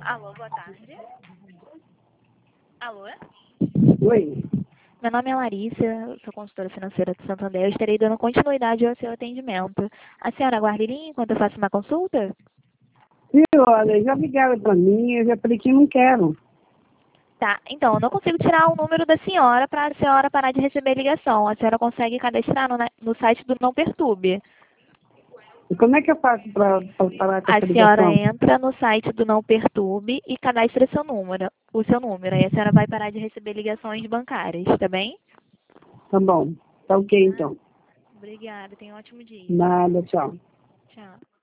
Alô, boa tarde. Alô? Oi. Meu nome é Larissa, eu sou consultora financeira do Santander. Eu estarei dando continuidade ao seu atendimento. A senhora aguarda em linha enquanto eu faço uma consulta? Viu, olha, já ligaram para mim, eu já falei que não quero. Tá, então, eu não consigo tirar o número da senhora para a senhora parar de receber ligação. A senhora consegue cadastrar no site do Não Perturbe. E como é que eu faço para parar com A essa senhora ligação? entra no site do Não Perturbe e cadastra o seu número. Aí a senhora vai parar de receber ligações bancárias, tá bem? Tá bom. Tá ok, então. Obrigada, tenha um ótimo dia. Nada, tchau. Tchau.